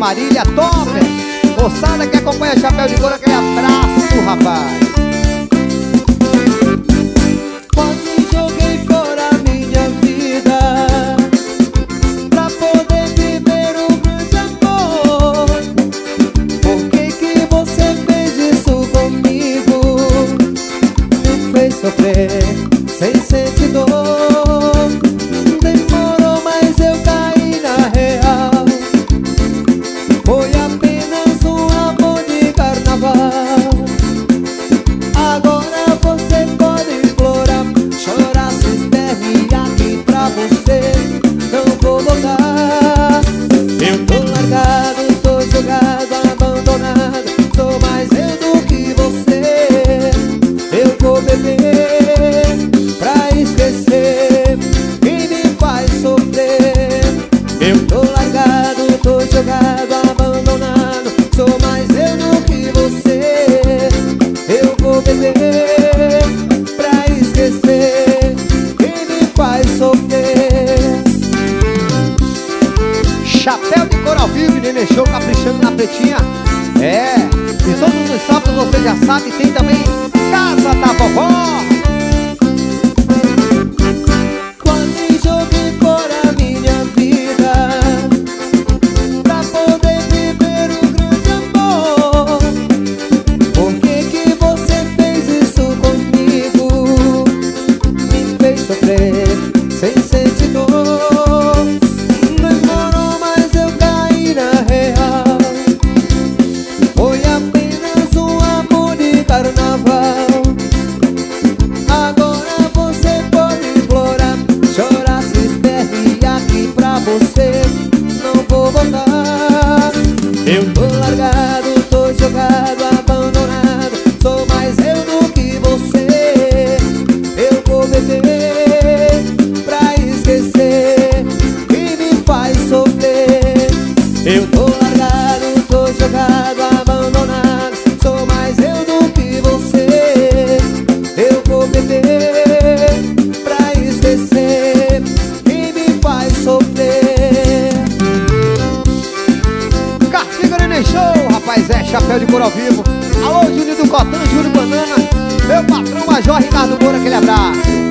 Marília, top! Moçada que acompanha Chapéu de Couro, aquele abraço, rapaz. Quase joguei fora a minha vida pra poder viver um grande amor. Por que você fez isso comigo? Me fez sofrer sem sentir dor. Demorou, mas eu caí na real. Foi apenas um amor de carnaval. Agora você pode implorar, chorar, se espernear, aqui pra você não vou voltar. Eu tô largado, tô jogado, abandonado. Sou mais eu do que você. Eu vou beber pra esquecer quem me faz sofrer. Eu tô largado, tô jogado, abandonado. Sou mais eu do que você. Eu vou beber pra esquecer quem me faz sofrer. Chapéu de Couro ao vivo, Nenê Show, caprichando na pretinha. É, e todos os sábados você já sabe, tem também Casa da Vovó. Quase joguei fora a minha vida pra poder viver um grande amor. Por que você fez isso comigo? Me fez sofrer sem sentir dor. Demorou, mas eu caí na real. Foi apenas um amor de carnaval. Agora você pode implorar, chorar, se espernear, aqui pra você não vou voltar. Eu tô largado, tô jogado, abandonado. Sou mais eu do que você. Eu vou beber pra esquecer quem me faz sofrer. Eu tô largado, tô jogado, abandonado. Sou mais eu do que você. Eu vou beber pra esquecer quem me faz sofrer. Castiga Nenê Show, rapaz, é Chapéu de Couro ao vivo. Alô, Júlio do Cotan, Júlio Banana, meu patrão Major Ricardo Moura, aquele abraço.